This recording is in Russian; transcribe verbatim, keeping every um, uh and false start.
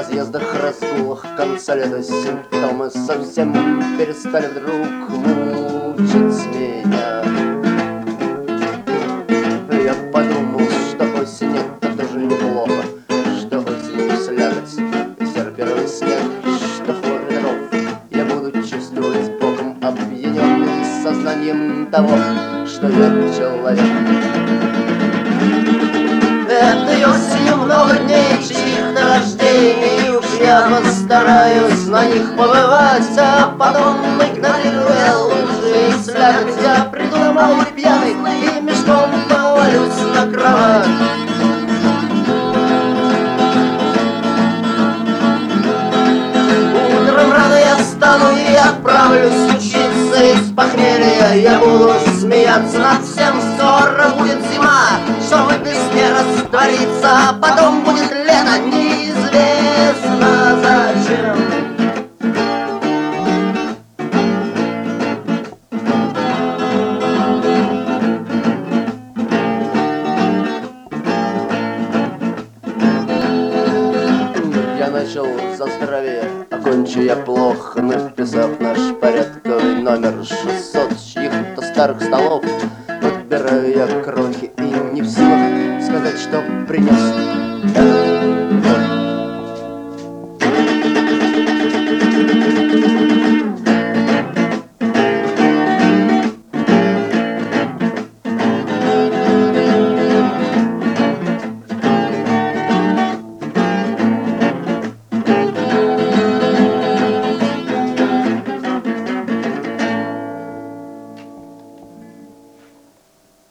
разъездах, разгулах конца лета симптомы совсем перестали вдруг мучить меня. Я подумал, что осень — это тоже неплохо, что осенью слякоть и серый первый снег, что в ход ветров я буду чувствовать боком, опьяненный сознанием того, что я человек. Этой осенью много дней чьих-то рождений, уж я постараюсь на них побывать, а потом, игнорируя лужи и слякоть, я приду домой пьяный и мешком повалюсь на кровать. Утром рано я встану и отправлюсь учиться из похмелья. Я буду смеяться над всем, скоро будет зима, чтобы без не раствориться, а потом будет лето, неизвестно зачем. Я начал за здоровье, окончу я плохо, написав наш порядковый номер шестьсот чьих-то старых столов. Подбираю я крохи и не в силах сказать, что принес этот